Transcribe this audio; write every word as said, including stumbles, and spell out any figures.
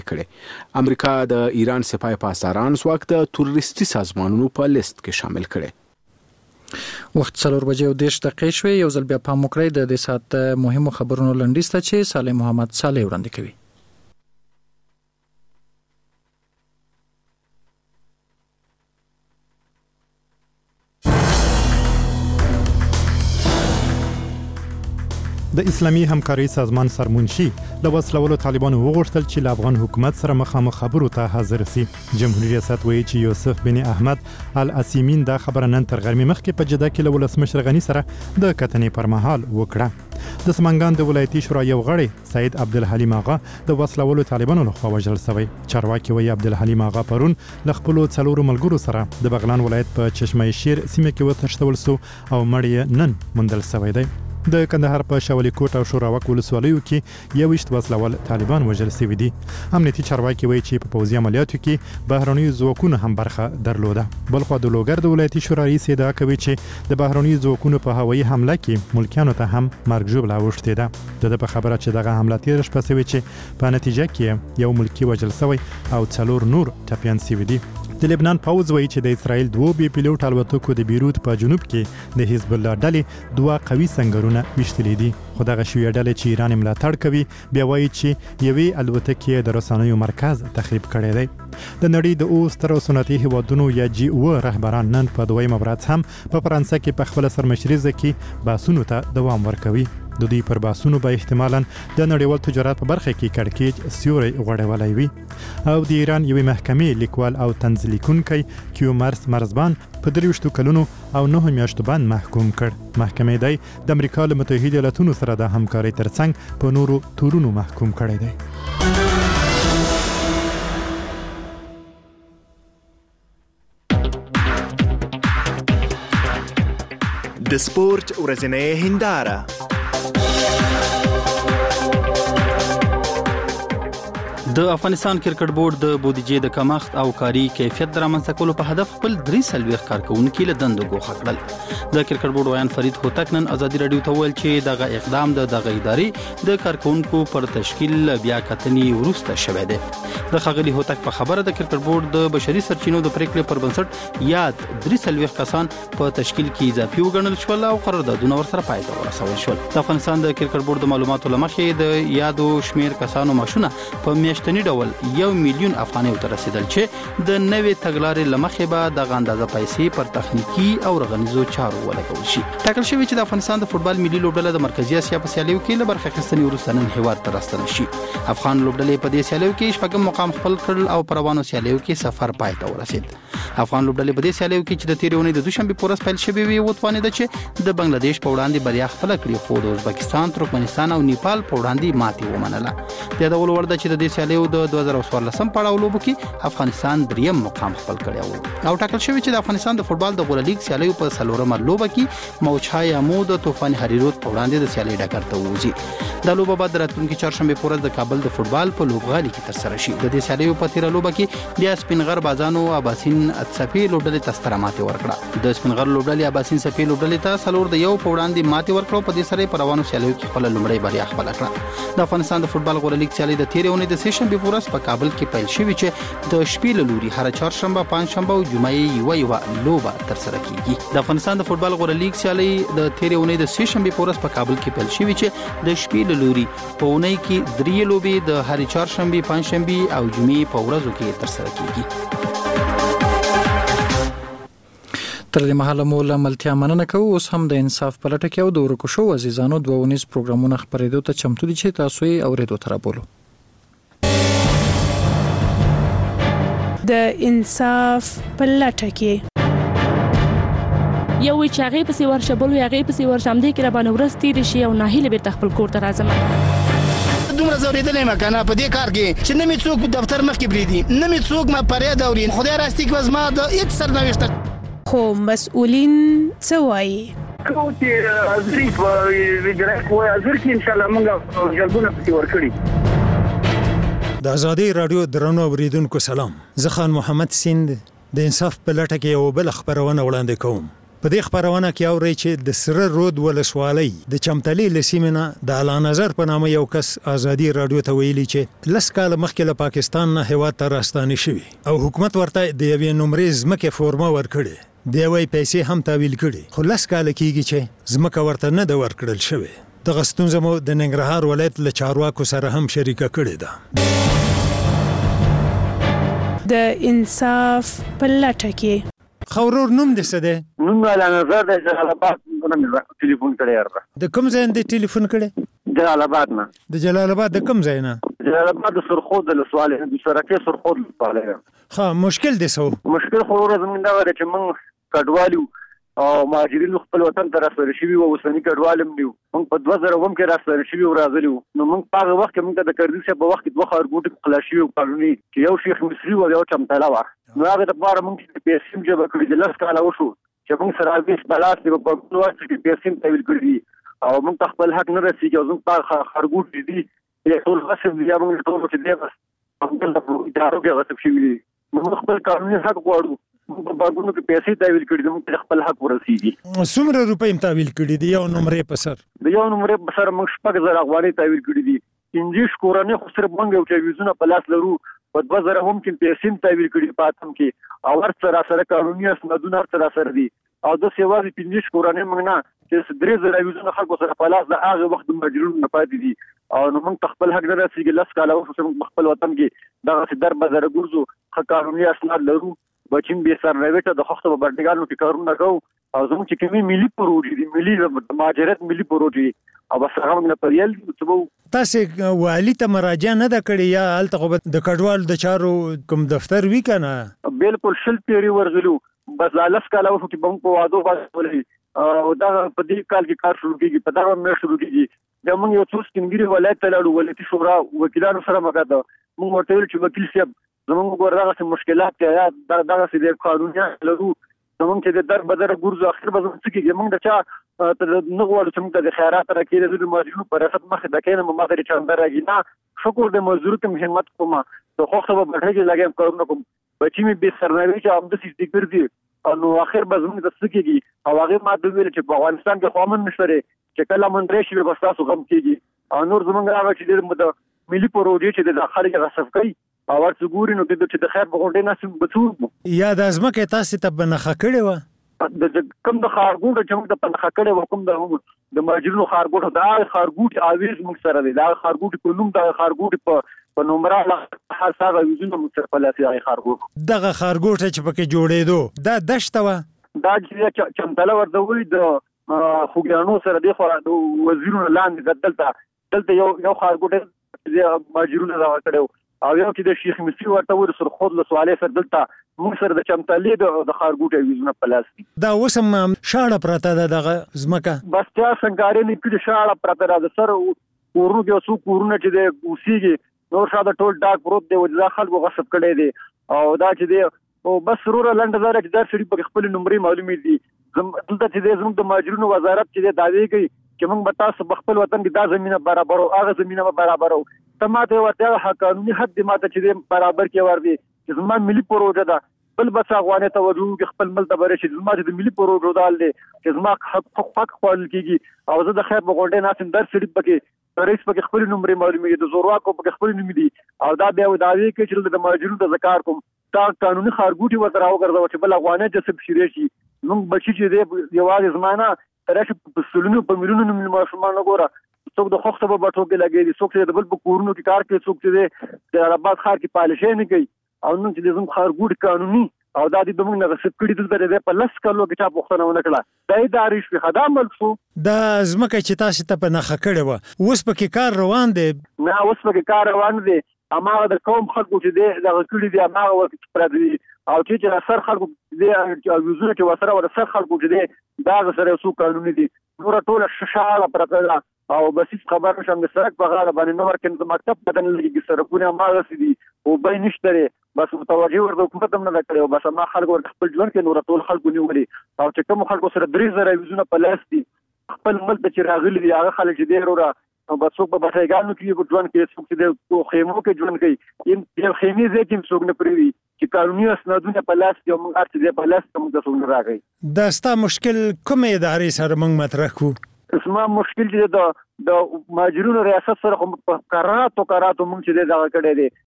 کړي. امریکا د ایران سپاه پاسداران ځواک د تروریستي سازمانونو په لیست کې شامل کړي. وخت څلور بجې او دېرش دقیقې شوې. یو ځل بیا پام وکړئ د دې ساعت مهمو خبرونو لنډیز ته چې صالح محمد صالح وړاندې کوي. د اسلامي همکاري سازمان سرمنشي له وسلوالو طالبانو وغوښتل چې له افغان حکومت سره مخامخ خبرو ته حاضر شي. جمهوریت ریاست وایي چې یوسف بن احمد الاسیمین دا خبره نن تر غرمې مخکې په جده کې له ولسمشر غني سره د کتنې پر مهال وکړه. د سمنګان د ولایتي شورا یو غړی سید عبدالحلیم آغا د وسلوالو طالبانو لخوا وژل شوی. چارواکي وایي عبدالحلیم آغا پرون له خپلو څلورو ملګرو سره د بغلان ولایت په چشمه شیر سیمه کې وتښتول سو او مړ یې نن موندل شوی دی. د کندهار په شاولي کوټ او شوراوک ولسوالیو کې یوویشت وسلوال طالبان وژل شوي دي. امنیتي چارواکي وایي چې په پوځي عملیاتو کې بهرنیو ځواکونو هم برخه درلوده. بلخوا د لوګر د ولایتي شورا رئیس ادعا کوي چې د بهرنیو ځواکونو په هوایي حمله کې ملکیانو ته هم مرګ ژوبله اوښتې ده. د ده په خبره چې دغه حمله تېره شپه شوې چې په نتیجه کې یو ملکي وژل شوی او څلور نور ټپیان شوي دي. د لبنان پوځ وایي چې د اسرائیل دوه بي پیلوټ الوتکو د بیروت په جنوب کې د حزب الله ډلې دوه قوي سنگرونه وشتلې دي. خو دغه شویه ډلې چې ایران ملاتړ کوي بیا وایي چې یوې الوتکې د رسنیو مرکز تخریب کړی دی. د نړۍ د اوس تر صنعتي هیوادونو یا جی او رهبران نن په دویمه ورځ هم په فرانسه کې په خپل سرمشري کې باسونو ته دوام ورکوي. د دوی پر باسونو به احتمالاً د نړیوال تجارت په برخه کې کړکېچ سیوری غوړولی وي. او د ایران یوې محکمې لیکوال او طنز لیکونکی کیومرس مرزبان په درویشتو کلونو او نهو میاشتو باندې محکوم کړ. محکمې دی د امریکا له متحده ایالاتونو سره د همکارۍ ترڅنګ په نورو تورونو محکوم کړی دی. د سپورت ورځنۍ هنداره. د افغانستان کرکټ بورډ د بودیجې د کمښت او کاري کیفیت د رامنځته کولو په هدف خپل درې څلوېښت کارکوونکي له دندو ګوښه کړل. د کرکټ بورډ ویان فرید هوتک نن ازادي راډیو ته وویل چې دغه اقدام د دغه ادارې د کارکوونکو پر تشکیل بیا کتنې وروسته شوی دی. د ښاغلي هوتک په خبره د کرکټ بورډ د بشري سرچینو د پریکړې پر بنسټ یاد درې څلوېښت کسان په تشکیل کې اضافي وګڼل شول او قراردادونه ورسره پای ته ورسول شول. د افغانستان د کرکټ بورډ د معلوماتو له مخې د یادو شمیر کسانو معاشونه په میاشتني ډول یو میلیون افغانۍ ته رسیدل چې د نوې تګلارې له مخې به دغه اندازه پیسې پر تخنیکي او رغنیزو چارو ولګول شي. ټاکل شوی چې د افغانستان د فوټبال ملي لوبډله د مرکزي اسیا په سیالیو کې له برخه اخیستنې وروسته نن هیواد ته راستنه شي. افغان لوبډلې په دې سیالیو کې شپږم مقام خپل کړل او په روانو سیالیو کې سفر پای ته ورسید. افغان لوبډلې په دې سیالیو کې چې د تېرې اونۍ د دوشنبې په ورځ پیل شوې وي وتوانېده چې د بنگلاديش په وړاندې بریا خپله کړي، خو د ازبکستان، ترکمنستان او نیپال په وړاندې ماتې ومنله. د یادولو وړ ده چې د دې سیالیو د دوه زره څوارلسم پړاو لوبو کې افغانستان دریم مقام خپل کړی و او ټاکل شوی چې د افغانستان د فوټبال د غوره لیګ سیالیو په څلورمه لوبه کې موجهای امو د طوفان هریروت په وړاندې د سیالۍ ډګر ته ووځي. دا لوبه بعد راتلونکي چهارشنبه په ورځ د کابل د فوټبال په لوبغالي کې ترسره شي. د دې سیالیو په تیره لوبه کې بیا سپینغر بازانو اباسین څپې لوبډلې ته ستره ماتې ورکړه. د سپینغر لوبډلې اباسین څپې لوبډلې ته څلور د یو په وړاندې ماتې ورکړه. په دې سره په روانو سیالیو کې خپل لومړی بریا خپل کړه. د افغانستان د فوټبال غوره لیګ سیالۍ د تیرې اونۍ د سه شنبه په ورځ په کابل کې پیل شوې چې د شپې له لوري هر چهارشنبه، پنځشنبه او جمعې یوه یوه لوبه ترسره کیږي. د افغانستان د فوټبال غوره لیګ سیالۍ د تیرې اونۍ د سه شنبه په ورځ په کابل کې پیل شوې چې د شپې له لوري په اونۍ کې درې لوبې د هر چهارشنبه، پنځشنبه او جمعې په ورځو کې ترسره کیږي. تر دې مهاله مو له ملتیا مننه کوو. اوس هم د انصاف په لټه کې او د ورکو شو عزیزانو دوه ونیز پروګرامونه خپرېدو ته چمتو دي چې تاسو یې اورېدو ته رابولو. د انصاف په لټه کې یو چې هغه په سی ورشه بل هغه په سی ورشه هم دې کې را باندې ورس تیر شي او ناهیله بیرته خپل کور ته راځم. دومره زوریدلې ما کنه په دې کار کې چې نه می څوک دفتر مخ کې بریدي، نه می څوک ما پرې دوري. خدای راستي کې وزما د هیڅ سرنوشت خو مسؤلین څه وایي؟ کوم چې ازري په ویډرک وای ازر کې ان شاء الله موږ جلبونه پتی ورکړي. د آزادي رادیو درنو اوریدونکو سلام. زه خان محمد سیند د انصاف په لټه کې یو بل خبرونه وړاندې کوم. په دې خبرونه کې اوري چې د سره رود ولسوالۍ د چمتلي لسیمنه د اعلی نظر په نامه یو کس ازادي رادیو ته ویلي چې لس کال مخکې له پاکستان نه هیواد ته راستانه شوی او حکومت ورته د یوې نمرې ځمکې فورمه ورکړي دی وی پیسې هم تحویل کړي خو لس کال کېږي چې ځمکه ورته نه د ورکړل شوی دغه ستونزه مو د ننګرهار ولایت له چارواکو سره هم شریکه کړې ده د انصاف په لټه کې خورور نوم دې څه دی نوم اعلی نظر د جلال آباد نه ټلیفون کړی د کوم ځای نه ټلیفون کړی جلال آباد نه د جلال آباد د کوم ځای نه جلال آباد د سرخود د سوال د سرکه سرخود سوال ها مشکل دې سو مشکل خورور زمونږ دا ور چې موږ کډوالو او مهاجرین خپل وطن ته راستل شي او وسنی کډوالم دیو موږ په دوه زره اووه کې راستل شي او راځلو نو موږ په هغه وخت کې موږ د کردي څخه په وخت کې دوه خارګوټ خلاصي او قانوني چې یو شیخ مصری او یو چمتلا و نو هغه د پاره موږ په پیسې جوړ کړی د لاس کاله وشو چې موږ سره بیس بلاس په پښتو وخت کې پیسې تحویل کړی او موږ خپل حق نه رسیږي او موږ په خارګوټ دي یو ټول غصب دی موږ ټول چې دی بس موږ د ادارو کې غصب شي موږ خپل قانوني حق غواړو په باغونو کې پیسې تحویل کړي دي موږ خپل حق ورسیږي څومره روپۍ تحویل کړي دي یو نمبر په سر د یو نمبر په سر موږ شپږ زره غواړي تحویل کړي دي انجیش کورانه خو سره باندې او ټلویزیون په لاس لرو په دوه زره هم کې پیسې تحویل کړي پاتم کې او ورته سره قانوني اسنادونه سره سره دي او د سیوازي پنځه کورانه موږ نه چې درې زره یوزونه خلکو سره په لاس د هغه وخت مجرون نه پاتې دي او نو موږ خپل حق نه رسیږي لاس کاله او خپل وطن کې دغه در بازار ګرځو خ قانوني اسناد لرو بچیم به سر راوټه د خښته په برټګانو کې کارونه کوو او زموږ چې کومي ملي پروژې دي ملي مهاجرت ملي پروژې او بس هغه موږ په یل څه تاسو والی ته مراجعه نه د کړی یا الته د کډوال د چارو کوم دفتر وی کنه بالکل شل پیری ورغلو بس لاس کاله وو چې بم په وادو باندې او دا په دې کال کې کار شروع کیږي په دا مې شروع کیږي دا موږ یو څو سپینګری ولایت ته لاړو ولایتي شورا وکیلانو سره مګاده موږ ورته ویل چې وکیل صاحب زمونږ ګورغه مشکلات ته یا دغه سې د قانوني لرو زمونږ چې د در بدر ګورځو اخر به څه کېږي موږ د چا ته نه غواړو چې موږ د خیرات راکې د ماجرو پر اساس مخه د کینه ما غری چاندر راګی نه شکر د مزدور ته همت کوم ته خو خو به هغه لګم کوم کوم بچی می به سرنوي چې هم د سې د ګرځي او اخر به زموږ د څه کېږي او هغه ما د ویل چې په افغانستان کې قومن نشره چې کله من راشي به تاسو غم کېږي او نور زمونږ هغه چې د ملي پروژې چې د خارج غصب کوي او ورته ګوري نو د چې د خیر په غونډه ناسم بچو یا د ازمکه تاسو ته بنخه کړي و د کوم د خارګوټ چې موږ د بنخه کړي و کوم د د ماجرونو خارګوټ دا خارګوټ اویز موږ سره دی دا خارګوټ په نوم د خارګوټ په په نومره هر څه ویزونه موږ سره په لاس یې خارګوټ دغه خارګوټ چې پکې جوړېدو دا دشته و دا چې چمتله ورته وي د خوګانو سره دی خو د وزیرونو لاندې دلته دلته یو یو خارګوټ چې ماجرونو دا کړو او یو چې د شیخ مصری ورته ور سره خود له سوالې سره دلته موږ سره د چمتلې د خارګوټ ویزونه پلاس دا وسم شاړه پراته ده دغه زمکه بس تا څنګه نه کړي شاړه پراته ده سره ورونو کې اوسو کورونه چې د اوسېږي نور شاده ټول ډاک پروت دی او ځا خلکو غصب کړي دي او دا چې دی او بس سرور لنډ زره چې در سړي په خپل نمبرې معلومې دي دلته چې زموږ د ماجرونو وزارت چې داوی کوي چې موږ به تاسو په خپل وطن کې دا زمينه برابر او هغه زمينه برابر او تماته ورته حق قانوني حق دې ماته چې برابر کې ور دي چې زموږ ملي پروژه ده بل بس افغانه توجه کې خپل مل ته ورشي زموږ د ملي پروژه دال دي چې زموږ حق حق خپل کیږي او زه د خیر په غونډه ناسم در سړي پکې رئیس پکې خپل نمبر معلومي د زورواکو پکې خپل نوم دي او دا بیا داوی کوي چې د ماجرونو د ذکر کوم تا قانوني خارګوټي ورته راوګرځو چې بل افغانه جسب شری شي موږ بچی چې دی یوازې زمانہ ترشه په سلونو په ملیونونو ماشومان وګوره څوک د خوخته په بټو کې لګي څوک چې د بل په کورونو کې کار کوي څوک چې د آباد خار کې پالشه نه کوي او نن چې زموږ خارګوټ قانوني او دا د دومره غصب کړي دلته د په لاس کلو کې چا پوښتنه ونه کړه دا د اړیش په خدام ملکو دا زمکه چې تاسو ته په نخښه کړي و اوس پکې کار روان دی نه اوس پکې کار روان دی اما د قوم خلکو چې دی دا کړي دی اما ورته پر دي او چې چې سر خلکو دی او وزونه چې وسره ور سر خلکو چې دی دا سره سو قانوني دي نور ټول شاله پرته او بسیس خبر نشم د سرک په غاړه باندې نو ورکن د مکتب بدن لګي سرکونه ما غسي او به نشته بس متوجه ورته حکومت هم نه کړو بس ما خلکو خپل ژوند کې نور ټول خلکو نیولي او چې کوم خلکو سره درې زره وزونه په لاس دي خپل ملک چې راغلي دي هغه خلک چې دی وروره او بس څوک په بټایګانو کې ژوند کوي څوک چې د خیمو کې ژوند کوي یم خیمې ځکه څوک نه پریوي چې قانوني اسنادونه په لاس کې موږ چې په لاس کې موږ څنګه راغی دا ستا مشکل کومه ادارې سره موږ مطرح کو اسما مشکل چې د د ماجرونو ریاست سره په قراراتو قراراتو موږ چې دا کړی دی